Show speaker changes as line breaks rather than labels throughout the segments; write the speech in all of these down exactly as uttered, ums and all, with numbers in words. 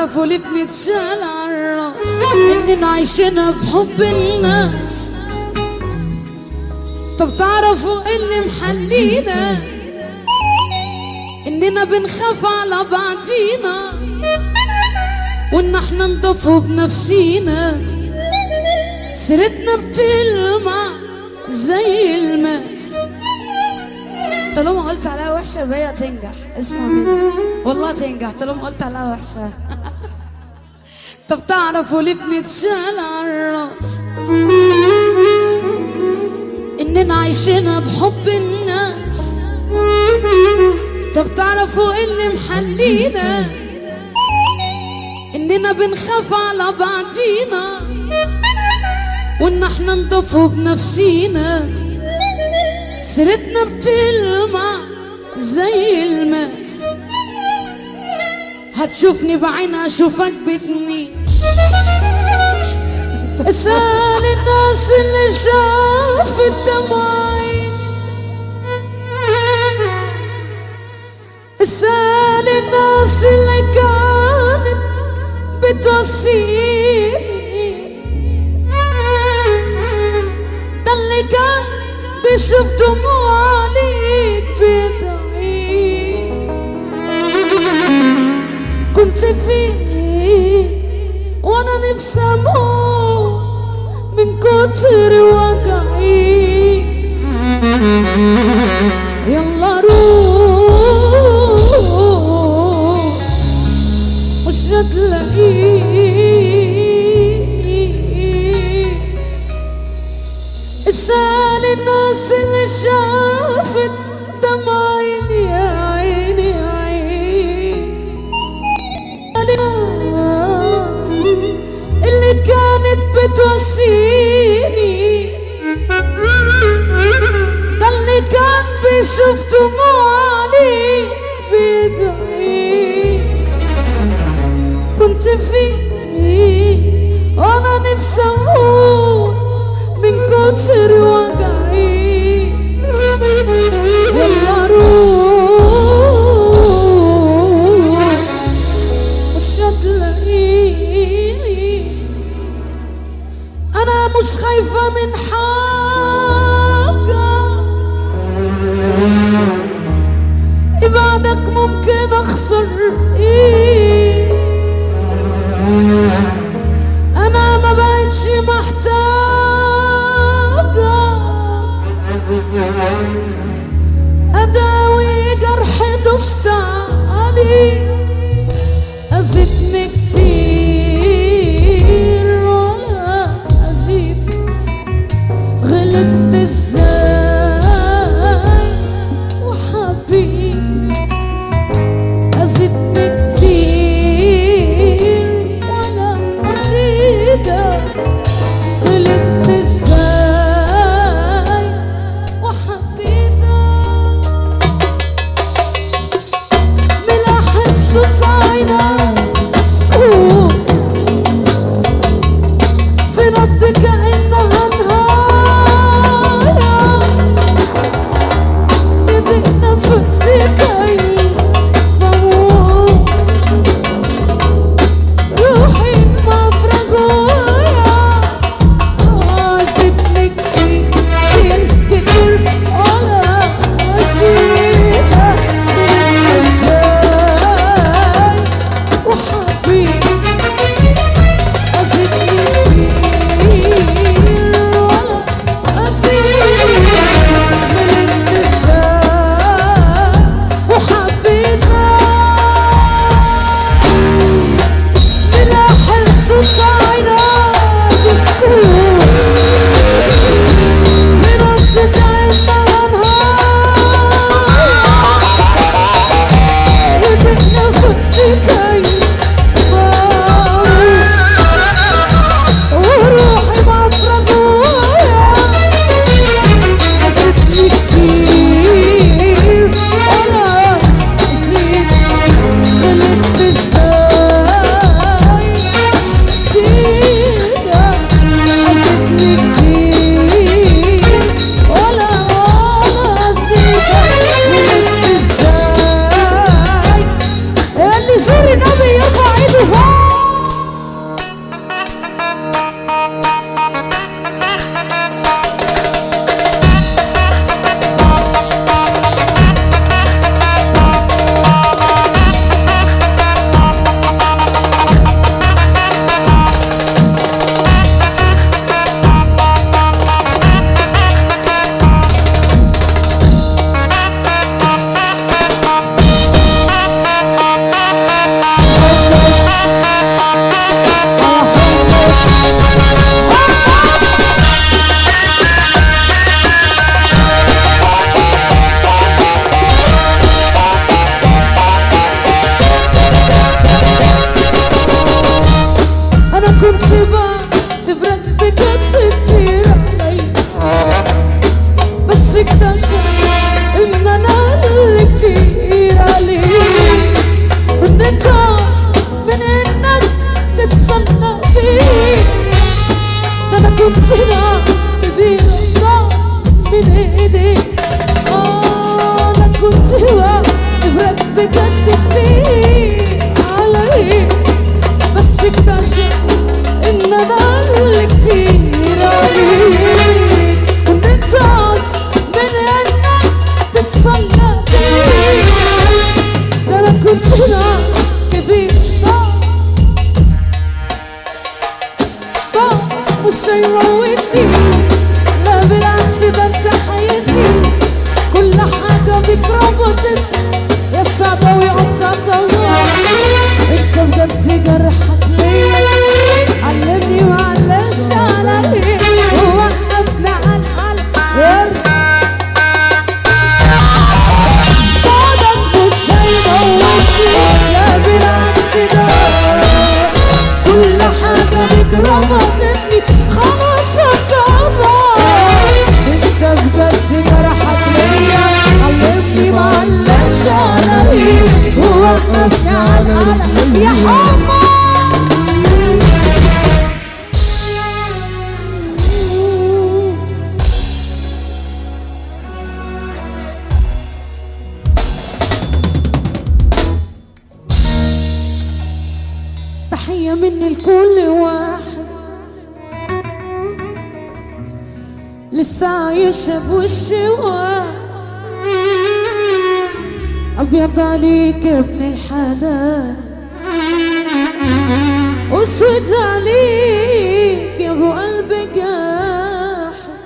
تعرفوا ليه بنتشال عالراس اننا عايشنا بحب الناس؟ طب تعرفوا اللي محلينا اننا بنخاف على بعضينا وان احنا نضفوا بنفسينا، سيرتنا بتلمع زي الماس. طالما قلت عليها وحشه فهي تنجح، اسمع مني والله تنجح طالما قلت عليها وحشه. طب تعرفوا ليه بنتشال عالراس اننا عايشنا بحب الناس؟ طب تعرفوا اللي محلينا اننا بنخاف على بعضينا وان احنا نضفوا بنفسينا، سيرتنا بتلمع زي الماس. هتشوفني بعينها اشوفك بتنين، اسأل الناس اللي شافت دمعي، اسأل الناس اللي كانت بتوصيني، ده اللي كان بيشوف دموع عليك بدعي. كنت فيه وانا نفسي اموت من كتر وجعي. يلا روح مش هتلاقيه، اسأل الناس اللي شافت دمع عيني يا عيني يا عيني، الناس اللي كانت بتوصيني، ده اللي كان بيشوف دموع عليك بيدعي. كنت فيه وانا نفسي اموت من كتر وجعي. يلا روح مش هتلاقيني، انا مش خايفة من حاجة، ابعدك ممكن اخسر ايه، انا ما بقتش محتاجة اداوي جرح دوست عليه. اذيتني كتير ولا اذيت، غلبت ازاي وحبيت. اذيتني كتير ولا اذيتك، غلبت ازاي وحبيتك. ملاحق صوت عينك مسكوت في نبض كأنها نهاية، يضيق نفسي كأني بموت، روحي مفرغة جوايا. عذبني كتير كتير ولا أزيدك، غلبت ازاي بجد كتير علي، بس اكتشف ان انا اللي كتير عليك، وان انت اصلا من انك تتصنع بيه. ده انا كنت هنا كبير مش هيموتني، لا بالعكس ده انت حياتي، كل حاجة بيك ربطت يا صعبة ويقطع. انت بجد جرحك ليا، علمني معلش علي، ووقفنا على الحلقة بعدك مش هيموتني، لا بالعكس ده كل حاجة بيك ربطتني خلاص اتقطع. انت بجد جرحك ليا، علمني معلش علي، ووقفني على القلق يا حمار. تحية مني لكل واحد لسه عايشة بوشي واحد، أبيض عليك يا ابن الحلال، أسود عليك يا أبو قلب جاحد.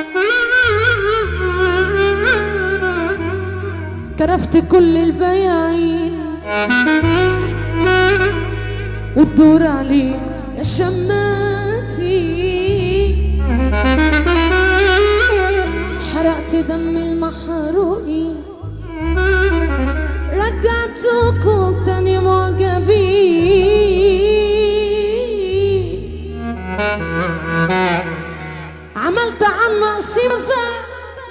كرفت كل البياعين والدور عليك يا شماتي، حرقت دم المحروقين، رجعتكوا تاني معجبين، عملت عن نقصي مزاج،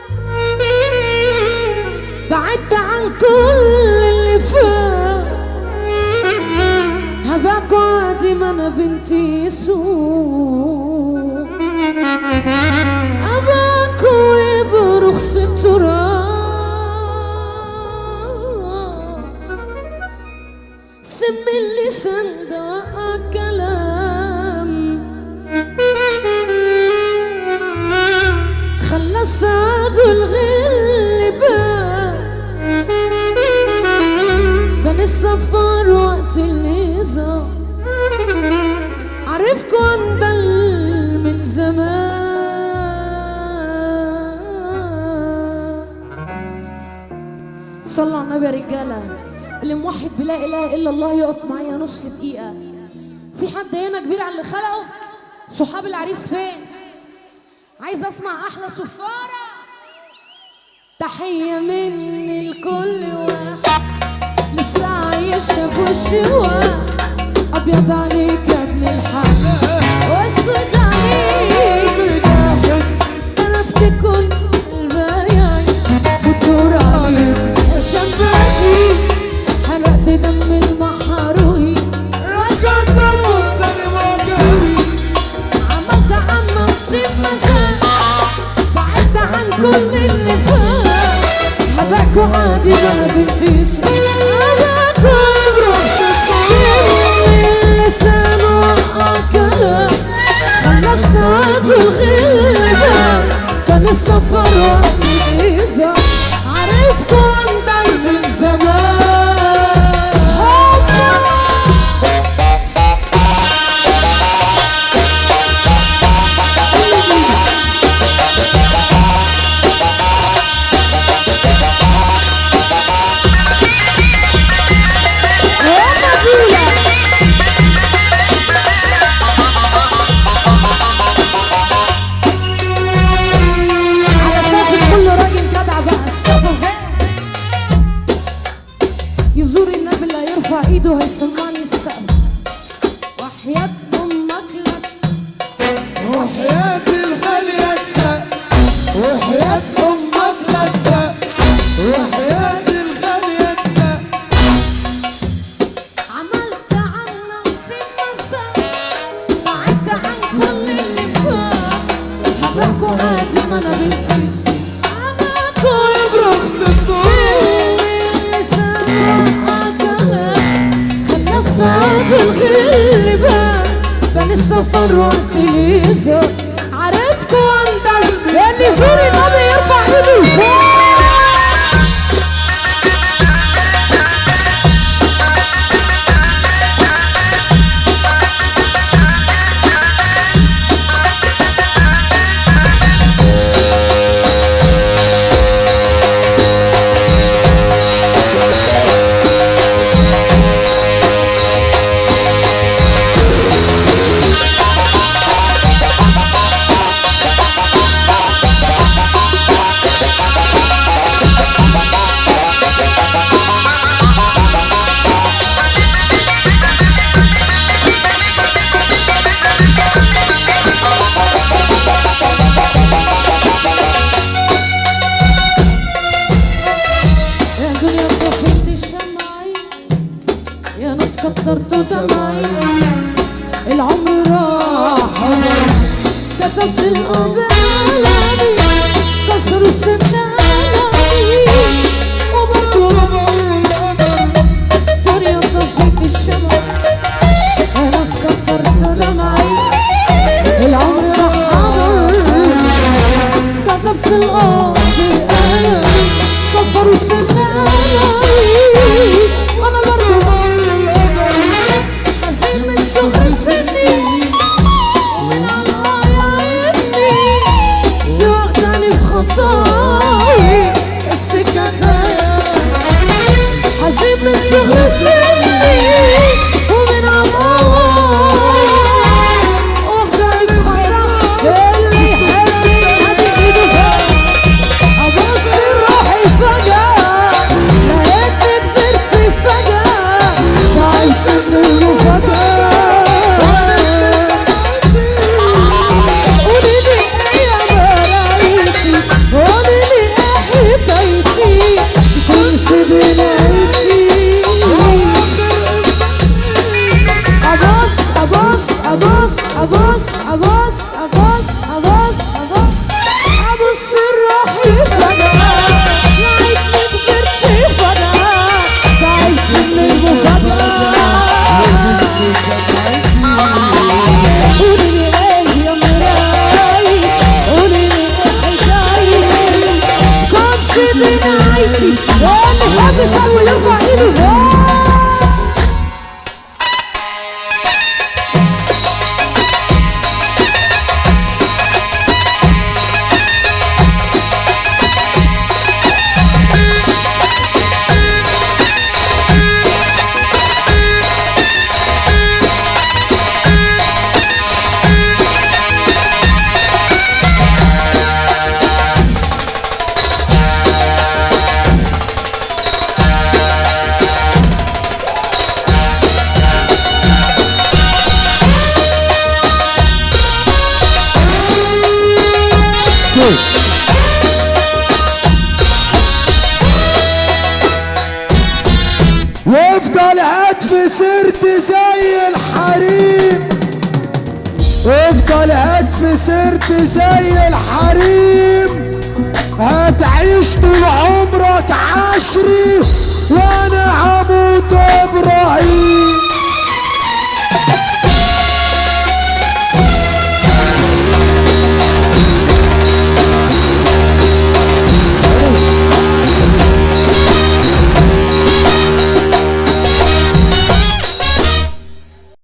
بعدت عن كل اللي فات، هباكوا عادي ما انا بنتي سوق، هباكوا برخص التراب، سم اللسان ده كلام، خلى السعد والغلبان بين السفر وقت الهزار، عرفكوا انبل من زمان. صلوا على النبي يا رجاله، اللي موحد بلا اله الا الله يقف معايا نص دقيقه. في حد هنا كبير على اللي خلقه؟ صحاب العريس فين؟ عايز اسمع احلى صفاره. تحيه مني لكل واحد لسه عايشه بوشي واحد، ابيض عليك يا ابن الحلال، واسود عليك عرفت كل البياعين، والدور عليك يا شماتي، حرقت دم المحروقين، رجعتكوا تاني معجبين، عملت عن نصيب مزاج، بعدت عن كل اللي فات، هباكوا عادي ما بنتي سوق، هباكوا برخص اللسان وأكلها، خلى السعد والغلبان كان السفر وقت الهزار، عرفكوا انبل من زمان. يزور النبي اللي هيرفع ايده هيسمعني السقف، وحياة امك لك،
وحياة الغالية السقف، وحياة امك لك السقف، وحياة الغالية السقف،
عملت عن نفسي مساء، بعدت عن كل اللي فات، هباكوا عادي ما انا بنتي، هباكوا برخص السوق، اللسان اللي بان بان السفر والتليزر عرفتوا عندك اللي يزور النبي يرفع ايده لفوق. كترتوا دمعي العمر راح كتبت القبالي كسروا السناني وبرضو دنيا طفيت الشمع يا ناس كترتوا دمعي العمر راح حاضر كتبت القبالي كسروا السناني وانا برضو من صغر سني ومن الغاية عيني توقعني بخطاي السكتايا حزين من صغر سني ومن الغاية وقعني بخطاي اللي يحبني هدي ايده فوق ابص روحي فجأة لقيتني كبرتي فجأة تعبت من المفاجأة أبص أبص أبص أبص أبص أبص أبص روحي فجأة لقيتني كبرتي فجأة تعبت من المفاجأة قولي لي ايه يا مراي قولي لي ايه حكايتي كنتش بنايتي واللي حب يسوي يرفع ايده فوق.
وافضل هات في سيرتي زي الحريم وافضل هات في سيرتي زي الحريم هتعيش طول عمرك عشري وانا هموت ابراهيم.